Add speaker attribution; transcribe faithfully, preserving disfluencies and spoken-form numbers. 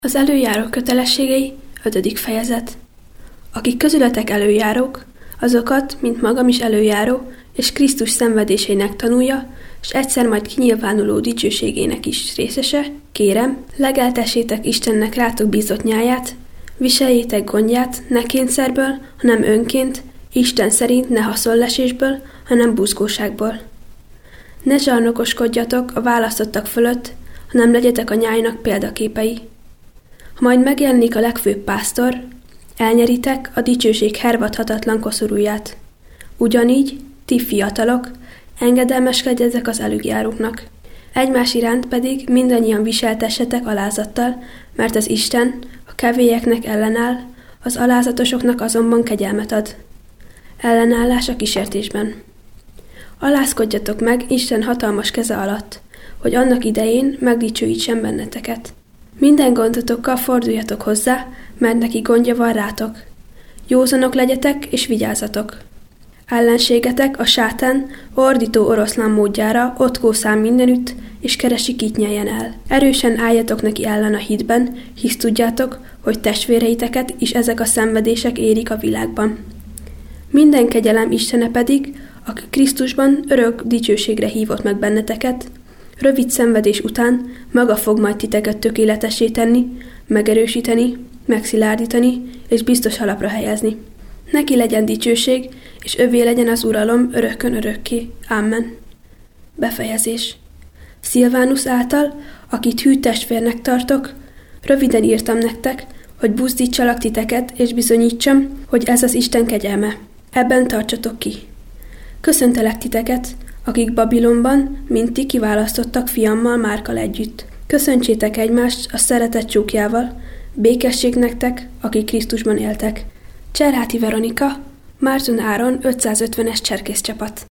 Speaker 1: Az előjárók kötelességei, ötödik fejezet. Akik közületek előjárók, azokat, mint magam is előjáró, és Krisztus szenvedéseinek tanulja, és egyszer majd kinyilvánuló dicsőségének is részese, kérem, legeltessétek Istennek rátok bízott nyáját, viseljétek gondját, ne kényszerből, hanem önként, Isten szerint ne haszonlesésből, hanem buzgóságból. Ne zsarnokoskodjatok a választottak fölött, hanem legyetek a nyájnak példaképei. Ha majd megjelenik a legfőbb pásztor, elnyeritek a dicsőség hervadhatatlan koszorúját. Ugyanígy, ti fiatalok, engedelmeskedjetek az előjáróknak. Egymás iránt pedig mindannyian viseltessetek alázattal, mert az Isten a kevélyeknek ellenáll, az alázatosoknak azonban kegyelmet ad. Ellenállás a kísértésben. Alázkodjatok meg Isten hatalmas keze alatt, hogy annak idején megdicsőítsen benneteket. Minden gondotokkal forduljatok hozzá, mert neki gondja van rátok. Józanok legyetek és vigyázzatok. Ellenségetek a sátán ordító oroszlán módjára ott kószál mindenütt, és keresi, kit nyeljen el. Erősen álljatok neki ellen a hitben, hisz tudjátok, hogy testvéreiteket is ezek a szenvedések érik a világban. Minden kegyelem Istene pedig, aki Krisztusban örök dicsőségre hívott meg benneteket, rövid szenvedés után maga fog majd titeket tökéletessé tenni, megerősíteni, megszilárdítani és biztos alapra helyezni. Neki legyen dicsőség, és övé legyen az uralom örökkön örökké. Amen. Befejezés. Szilvánusz által, akit hű testvérnek tartok, röviden írtam nektek, hogy buzdítsalak titeket, és bizonyítsam, hogy ez az Isten kegyelme. Ebben tartsatok ki. Köszöntelek titeket, akik Babilonban, mint ti kiválasztottak fiammal Márkkal együtt. Köszöntsétek egymást a szeretet csókjával, békesség nektek, akik Krisztusban éltek. Cserháti Veronika, Márton Áron ötszázötvenes cserkészcsapat.